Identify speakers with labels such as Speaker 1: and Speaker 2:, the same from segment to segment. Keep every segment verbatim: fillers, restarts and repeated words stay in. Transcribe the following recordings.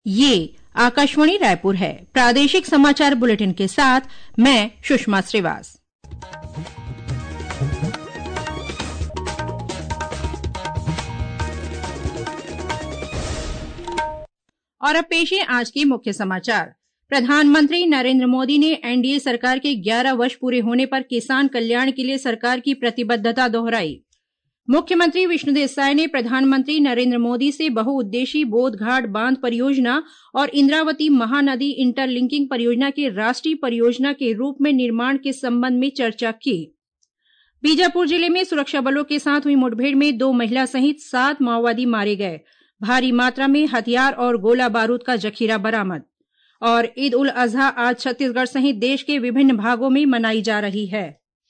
Speaker 1: ये आकाशवाणी रायपुर है। प्रादेशिक समाचार बुलेटिन के साथ मैं सुषमा श्रीवास। और अब पेश है आज के मुख्य समाचार। प्रधानमंत्री नरेंद्र मोदी ने एनडीए सरकार के ग्यारह वर्ष पूरे होने पर किसान कल्याण के लिए सरकार की प्रतिबद्धता दोहराई। मुख्यमंत्री विष्णुदेव साय ने प्रधानमंत्री नरेंद्र मोदी से बहुउद्देशीय बोधघाट बांध परियोजना और इंद्रावती महानदी इंटरलिंकिंग परियोजना के राष्ट्रीय परियोजना के रूप में निर्माण के संबंध में चर्चा की। बीजापुर जिले में सुरक्षा बलों के साथ हुई मुठभेड़ में दो महिला सहित सात माओवादी मारे गए। भारी मात्रा में हथियार और गोला बारूद का जखीरा बरामद। और ईद उल अजहा आज छत्तीसगढ़ सहित देश के विभिन्न भागों में मनाई जा रही है।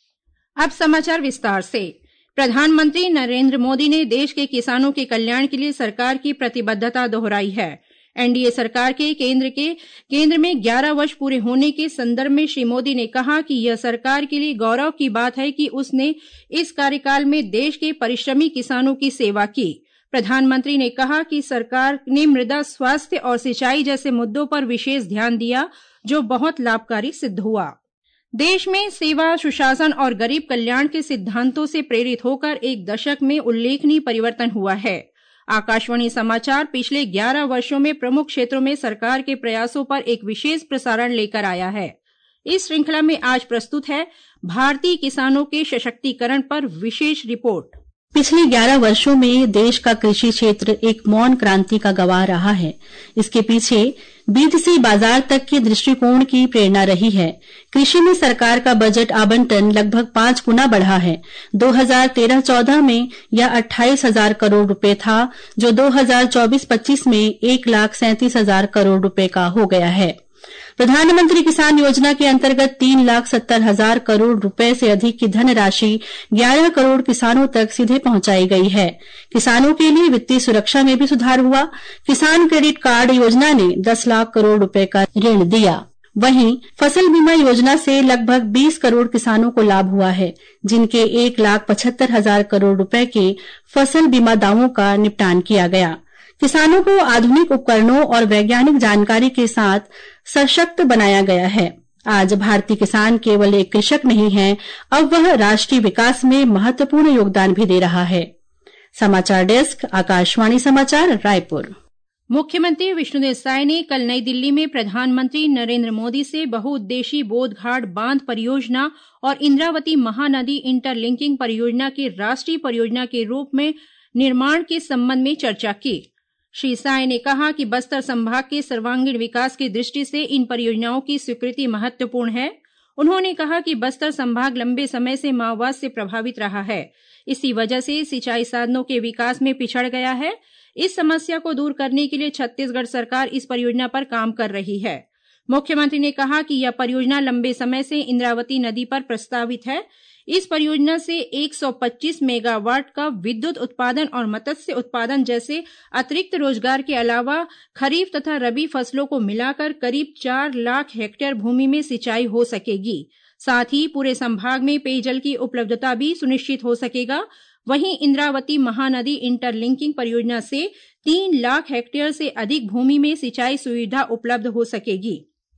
Speaker 1: अब समाचार विस्तार से। प्रधानमंत्री नरेंद्र मोदी ने देश के किसानों के कल्याण के लिए सरकार की प्रतिबद्धता दोहराई है। एनडीए सरकार के केंद्र के केंद्र में ग्यारह वर्ष पूरे होने के संदर्भ में श्री मोदी ने कहा कि यह सरकार के लिए गौरव की बात है कि उसने इस कार्यकाल में देश के परिश्रमी किसानों की सेवा की। प्रधानमंत्री ने कहा कि सरकार ने मृदा स्वास्थ्य और सिंचाई जैसे मुद्दों पर विशेष ध्यान दिया, जो बहुत लाभकारी सिद्ध हुआ। देश में सेवा, सुशासन और गरीब कल्याण के सिद्धांतों से प्रेरित होकर एक दशक में उल्लेखनीय परिवर्तन हुआ है। आकाशवाणी समाचार पिछले ग्यारह वर्षों में प्रमुख क्षेत्रों में सरकार के प्रयासों पर एक विशेष प्रसारण लेकर आया है। इस श्रृंखला में आज प्रस्तुत है भारतीय किसानों के सशक्तिकरण पर विशेष रिपोर्ट।
Speaker 2: पिछले ग्यारह वर्षों में देश का कृषि क्षेत्र एक मौन क्रांति का गवाह रहा है। इसके पीछे बीज से बाजार तक के दृष्टिकोण की प्रेरणा रही है। कृषि में सरकार का बजट आवंटन लगभग पांच गुना बढ़ा है। दो हज़ार तेरह चौदह में यह अट्ठाईस हजार करोड़ रुपए था, जो दो हज़ार चौबीस पच्चीस में एक लाख सैंतीस हजार करोड़ रुपए का हो गया है। प्रधानमंत्री किसान योजना के अंतर्गत तीन लाख सत्तर हजार करोड़ रुपए से अधिक की धनराशि ग्यारह करोड़ किसानों तक सीधे पहुंचाई गई है। किसानों के लिए वित्तीय सुरक्षा में भी सुधार हुआ। किसान क्रेडिट कार्ड योजना ने दस लाख करोड़ रुपए का ऋण दिया। वहीं फसल बीमा योजना से लगभग बीस करोड़ किसानों को लाभ हुआ है, जिनके एक लाख पचहत्तर हजार करोड़ रुपए के फसल बीमा दावों का निपटान किया गया। किसानों को आधुनिक उपकरणों और वैज्ञानिक जानकारी के साथ सशक्त बनाया गया है। आज भारतीय किसान केवल एक कृषक नहीं है, अब वह राष्ट्रीय विकास में महत्वपूर्ण योगदान भी दे रहा है। समाचार डेस्क, आकाशवाणी समाचार, रायपुर।
Speaker 1: मुख्यमंत्री विष्णुदेव साय ने कल नई दिल्ली में प्रधानमंत्री नरेंद्र मोदी से बहुउद्देशीय बोधघाट बांध परियोजना और इंद्रावती महानदी इंटरलिंकिंग परियोजना के राष्ट्रीय परियोजना के रूप में निर्माण के संबंध में चर्चा की। श्री साय ने कहा कि बस्तर संभाग के सर्वांगीण विकास की दृष्टि से इन परियोजनाओं की स्वीकृति महत्वपूर्ण है। उन्होंने कहा कि बस्तर संभाग लंबे समय से माओवाद से प्रभावित रहा है। इसी वजह से सिंचाई साधनों के विकास में पिछड़ गया है। इस समस्या को दूर करने के लिए छत्तीसगढ़ सरकार इस परियोजना पर काम कर रही है। मुख्यमंत्री ने कहा कि यह परियोजना लंबे समय से इंद्रावती नदी पर प्रस्तावित है। इस परियोजना से एक सौ पच्चीस मेगावाट का विद्युत उत्पादन और मत्स्य उत्पादन जैसे अतिरिक्त रोजगार के अलावा खरीफ तथा रबी फसलों को मिलाकर करीब चार लाख हेक्टेयर भूमि में सिंचाई हो सकेगी। साथ ही पूरे संभाग में पेयजल की उपलब्धता भी सुनिश्चित हो सकेगा। वहीं इंद्रावती महानदी इंटरलिंकिंग परियोजना से तीन लाख हेक्टेयर से अधिक भूमि में सिंचाई सुविधा उपलब्ध हो सकेगी।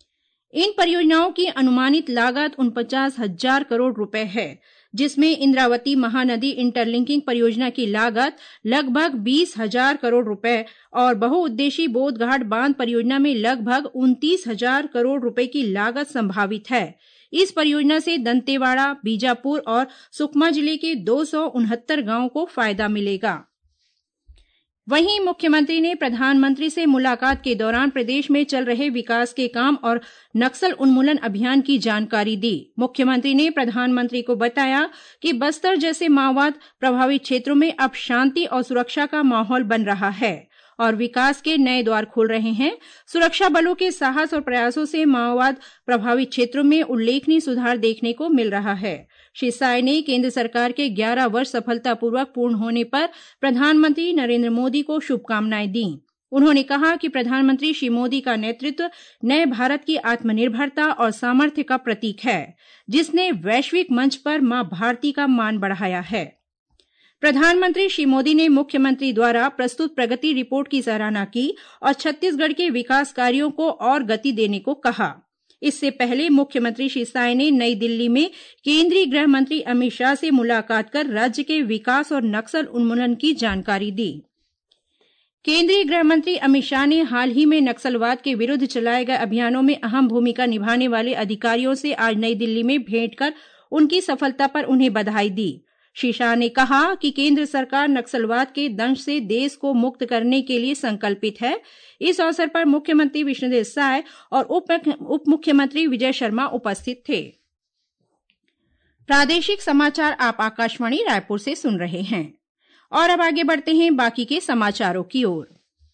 Speaker 1: इन परियोजनाओं की अनुमानित लागत उनचास हजार करोड़ रुपए है, जिसमें इंद्रावती महानदी इंटरलिंकिंग परियोजना की लागत लगभग बीस हजार करोड़ रुपए और बहुउद्देशीय बोधघाट बांध परियोजना में लगभग उनतीस हजार करोड़ रुपए की लागत संभावित है। इस परियोजना से दंतेवाड़ा, बीजापुर और सुकमा जिले के दो सौ उनहत्तर गांवों को फायदा मिलेगा। वहीं मुख्यमंत्री ने प्रधानमंत्री से मुलाकात के दौरान प्रदेश में चल रहे विकास के काम और नक्सल उन्मूलन अभियान की जानकारी दी। मुख्यमंत्री ने प्रधानमंत्री को बताया कि बस्तर जैसे माओवाद प्रभावित क्षेत्रों में अब शांति और सुरक्षा का माहौल बन रहा है और विकास के नए द्वार खुल रहे हैं। सुरक्षा बलों के साहस और प्रयासों से माओवाद प्रभावित क्षेत्रों में उल्लेखनीय सुधार देखने को मिल रहा है। श्री साय ने केंद्र सरकार के ग्यारह वर्ष सफलतापूर्वक पूर्ण होने पर प्रधानमंत्री नरेंद्र मोदी को शुभकामनाएं दी। उन्होंने कहा कि प्रधानमंत्री श्री मोदी का नेतृत्व नए भारत की आत्मनिर्भरता और सामर्थ्य का प्रतीक है, जिसने वैश्विक मंच पर मां भारती का मान बढ़ाया है। प्रधानमंत्री श्री मोदी ने मुख्यमंत्री द्वारा प्रस्तुत प्रगति रिपोर्ट की सराहना की और छत्तीसगढ़ के विकास कार्यों को और गति देने को कहा। इससे पहले मुख्यमंत्री श्री साय ने नई दिल्ली में केंद्रीय गृह मंत्री अमित शाह से मुलाकात कर राज्य के विकास और नक्सल उन्मूलन की जानकारी दी। केंद्रीय गृह मंत्री अमित शाह ने हाल ही में नक्सलवाद के विरुद्ध चलाए गए अभियानों में अहम भूमिका निभाने वाले अधिकारियों से आज नई दिल्ली में भेंट कर उनकी सफलता पर उन्हें बधाई दी। श्री शाह ने कहा कि केंद्र सरकार नक्सलवाद के दंश से देश को मुक्त करने के लिए संकल्पित है। इस अवसर पर मुख्यमंत्री विष्णुदेव साय और उप मुख्यमंत्री विजय शर्मा उपस्थित थे। प्रादेशिक समाचार आप आकाशवाणी रायपुर से सुन रहे हैं और अब आगे बढ़ते हैं बाकी के समाचारों की ओर।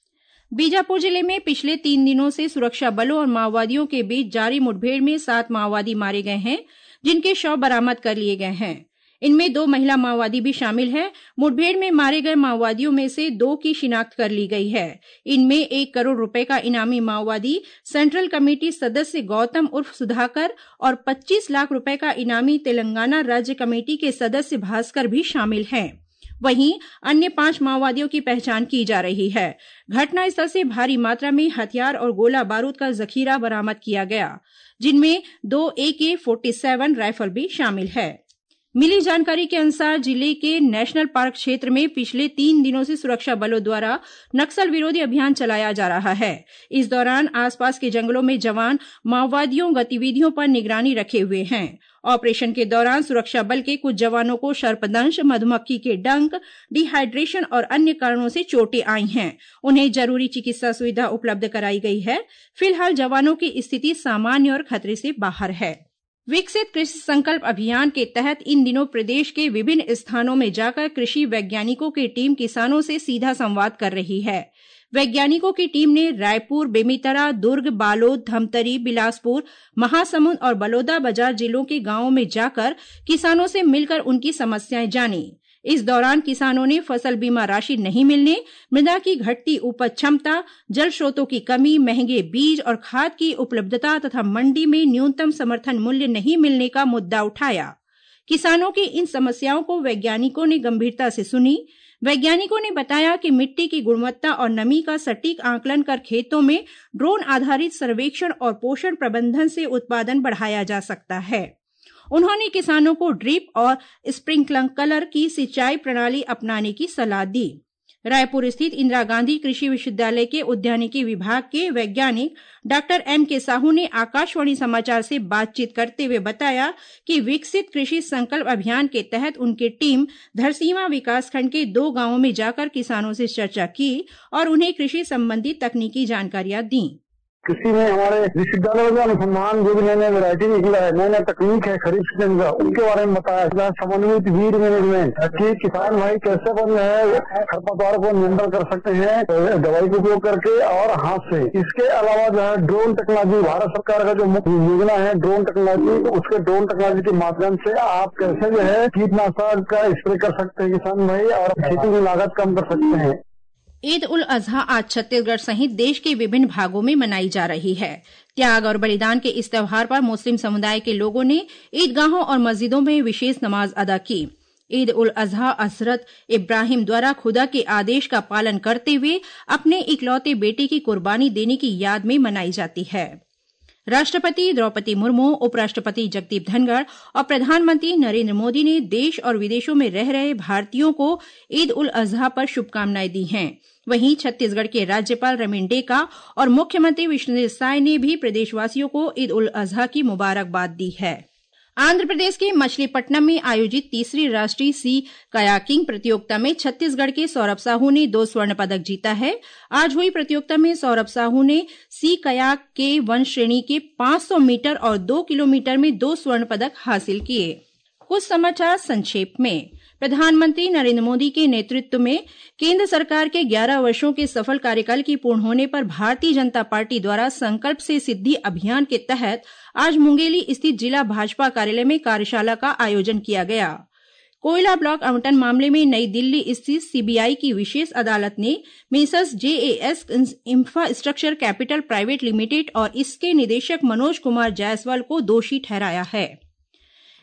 Speaker 1: बीजापुर जिले में पिछले तीन दिनों से सुरक्षा बलों और माओवादियों के बीच जारी मुठभेड़ में सात माओवादी मारे गए हैं, जिनके शव बरामद कर लिए गए हैं। इनमें दो महिला माओवादी भी शामिल हैं। मुठभेड़ में मारे गए माओवादियों में से दो की शिनाख्त कर ली गई है। इनमें एक करोड़ रुपए का इनामी माओवादी सेंट्रल कमेटी सदस्य गौतम उर्फ सुधाकर और पच्चीस लाख रुपए का इनामी तेलंगाना राज्य कमेटी के सदस्य भास्कर भी शामिल हैं। वहीं अन्य पांच माओवादियों की पहचान की जा रही है। घटनास्थल से भारी मात्रा में हथियार और गोला बारूद का जखीरा बरामद किया गया, जिनमें दो ए के सैंतालीस राइफल भी शामिल है। मिली जानकारी के अनुसार जिले के नेशनल पार्क क्षेत्र में पिछले तीन दिनों से सुरक्षा बलों द्वारा नक्सल विरोधी अभियान चलाया जा रहा है। इस दौरान आसपास के जंगलों में जवान माओवादियों गतिविधियों पर निगरानी रखे हुए हैं। ऑपरेशन के दौरान सुरक्षा बल के कुछ जवानों को सर्पदंश, मधुमक्खी के डंक, डिहाइड्रेशन और अन्य कारणों से चोटें आई हैं। उन्हें जरूरी चिकित्सा सुविधा उपलब्ध कराई गई है। फिलहाल जवानों की स्थिति सामान्य और खतरे से बाहर है। विकसित कृषि संकल्प अभियान के तहत इन दिनों प्रदेश के विभिन्न स्थानों में जाकर कृषि वैज्ञानिकों की टीम किसानों से सीधा संवाद कर रही है। वैज्ञानिकों की टीम ने रायपुर, बेमेतरा, दुर्ग, बालोद, धमतरी, बिलासपुर, महासमुंद और बलौदाबाजार जिलों के गांवों में जाकर किसानों से मिलकर उनकी समस्याएं जानी। इस दौरान किसानों ने फसल बीमा राशि नहीं मिलने, मृदा की घटती उपज क्षमता, जल स्रोतों की कमी, महंगे बीज और खाद की उपलब्धता तथा मंडी में न्यूनतम समर्थन मूल्य नहीं मिलने का मुद्दा उठाया। किसानों की इन समस्याओं को वैज्ञानिकों ने गंभीरता से सुनी। वैज्ञानिकों ने बताया कि मिट्टी की गुणवत्ता और नमी का सटीक आकलन कर खेतों में ड्रोन आधारित सर्वेक्षण और पोषण प्रबंधन से उत्पादन बढ़ाया जा सकता है। उन्होंने किसानों को ड्रिप और स्प्रिंकलर की सिंचाई प्रणाली अपनाने की सलाह दी। रायपुर स्थित इंदिरा गांधी कृषि विश्वविद्यालय के उद्यानिकी विभाग के वैज्ञानिक डॉक्टर एम के साहू ने आकाशवाणी समाचार से बातचीत करते हुए बताया कि विकसित कृषि संकल्प अभियान के तहत उनकी टीम धरसींवा विकासखंड के दो गांवों में जाकर किसानों से चर्चा की और उन्हें कृषि संबंधी तकनीकी जानकारियां दी।
Speaker 3: कृषि में हमारे विश्वविद्यालय में अनुसंधान जो भी नए नए वैरायटी निकला है, नए नए तकनीक है खरीफ सीजन का, उनके बारे में बताया। समन्वित वीड मैनेजमेंट कि किसान भाई कैसे बन है खरपतवार को नियंत्रण कर सकते हैं दवाई का उपयोग करके और हाथ से। इसके अलावा जो है ड्रोन टेक्नोलॉजी, भारत सरकार का जो मुख्य योजना है ड्रोन टेक्नोलॉजी, उसके ड्रोन टेक्नोलॉजी के माध्यम से आप कैसे जो है कीटनाशक का स्प्रे कर सकते हैं किसान भाई और खेती की लागत कम कर सकते हैं।
Speaker 1: ईद उल अजहा आज छत्तीसगढ़ सहित देश के विभिन्न भागों में मनाई जा रही है। त्याग और बलिदान के इस त्यौहार पर मुस्लिम समुदाय के लोगों ने ईदगाहों और मस्जिदों में विशेष नमाज अदा की। ईद उल अजहा हजरत इब्राहिम द्वारा खुदा के आदेश का पालन करते हुए अपने इकलौते बेटे की कुर्बानी देने की याद में मनाई जाती है। राष्ट्रपति द्रौपदी मुर्मू, उपराष्ट्रपति जगदीप धनखड़ और प्रधानमंत्री नरेंद्र मोदी ने देश और विदेशों में रह रहे भारतीयों को ईद उल अजहा पर शुभकामनाएं दी हैं। वहीं छत्तीसगढ़ के राज्यपाल रमेन डेका और मुख्यमंत्री विष्णुदेव साय ने भी प्रदेशवासियों को ईद उल अजहा की मुबारकबाद दी है। आंध्र प्रदेश के मछलीपट्टनम में आयोजित तीसरी राष्ट्रीय सी कयाकिंग प्रतियोगिता में छत्तीसगढ़ के सौरभ साहू ने दो स्वर्ण पदक जीता है। आज हुई प्रतियोगिता में सौरभ साहू ने सी कयाक के वन श्रेणी के पांच सौ मीटर और दो किलोमीटर में दो स्वर्ण पदक हासिल किए। कुछ समाचार संक्षेप में। प्रधानमंत्री नरेंद्र मोदी के नेतृत्व में केंद्र सरकार के ग्यारह वर्षों के सफल कार्यकाल की पूर्ण होने पर भारतीय जनता पार्टी द्वारा संकल्प से सिद्धि अभियान के तहत आज मुंगेली स्थित जिला भाजपा कार्यालय में कार्यशाला का आयोजन किया गया। कोयला ब्लॉक आवंटन मामले में नई दिल्ली स्थित सीबीआई की विशेष अदालत ने messrs JAS infrastructure capital private limited और इसके निदेशक मनोज कुमार जायसवाल को दोषी ठहराया है।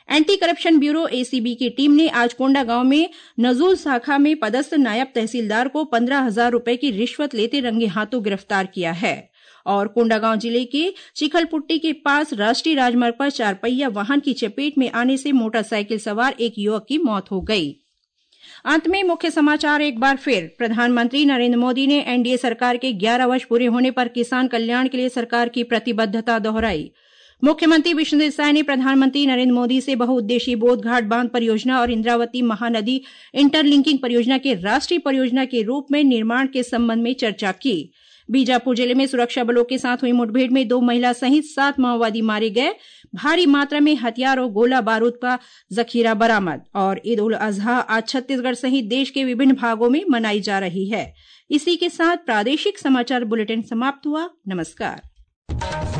Speaker 1: एंटी करप्शन ब्यूरो एसीबी की टीम ने आज कोंडागांव में नजूल शाखा में पदस्थ नायब तहसीलदार को पंद्रह हजार रुपए की रिश्वत लेते रंगे हाथों गिरफ्तार किया है। और कोंडागांव जिले के चिखलपुट्टी के पास राष्ट्रीय राजमार्ग पर चारपहिया वाहन की चपेट में आने से मोटरसाइकिल सवार एक युवक की मौत हो गई। अंत में मुख्य समाचार एक बार फिर। प्रधानमंत्री नरेंद्र मोदी ने एनडीए सरकार के ग्यारह वर्ष पूरे होने पर किसान कल्याण के लिए सरकार की प्रतिबद्धता दोहराई। मुख्यमंत्री विष्णुदेव साय ने प्रधानमंत्री नरेंद्र मोदी से बहुउद्देशीय बोधघाट बांध परियोजना और इंद्रावती महानदी इंटरलिंकिंग परियोजना के राष्ट्रीय परियोजना के रूप में निर्माण के संबंध में चर्चा की। बीजापुर जिले में सुरक्षा बलों के साथ हुई मुठभेड़ में दो महिला सहित सात माओवादी मारे गए। भारी मात्रा में हथियार और गोला बारूद का जखीरा बरामद। और ईद उल अजहा आज छत्तीसगढ़ सहित देश के विभिन्न भागों में मनाई जा रही है। इसी के साथ प्रादेशिक समाचार बुलेटिन समाप्त हुआ। नमस्कार।